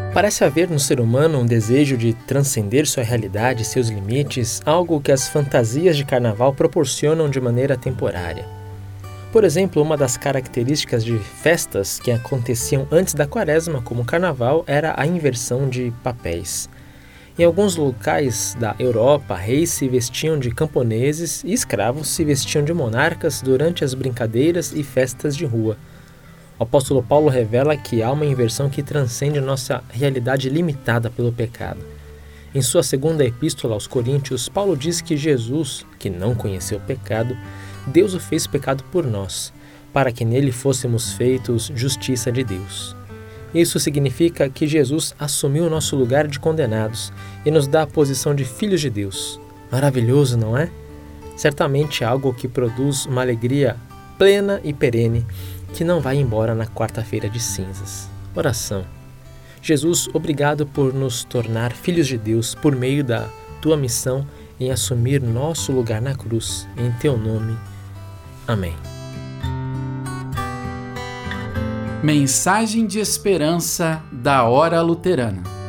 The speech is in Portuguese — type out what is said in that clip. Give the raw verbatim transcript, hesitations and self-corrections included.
Parece haver no ser humano um desejo de transcender sua realidade e seus limites, algo que as fantasias de carnaval proporcionam de maneira temporária. Por exemplo, uma das características de festas que aconteciam antes da quaresma, como o carnaval, era a inversão de papéis. Em alguns locais da Europa, reis se vestiam de camponeses e escravos se vestiam de monarcas durante as brincadeiras e festas de rua. O apóstolo Paulo revela que há uma inversão que transcende nossa realidade limitada pelo pecado. Em sua segunda epístola aos Coríntios, Paulo diz que Jesus, que não conheceu o pecado, Deus o fez pecado por nós, para que nele fôssemos feitos justiça de Deus. Isso significa que Jesus assumiu o nosso lugar de condenados e nos dá a posição de filhos de Deus. Maravilhoso, não é? Certamente algo que produz uma alegria plena e perene, que não vai embora na quarta-feira de cinzas. Oração. Jesus, obrigado por nos tornar filhos de Deus por meio da tua missão em assumir nosso lugar na cruz. Em teu nome. Amém. Mensagem de esperança da Hora Luterana.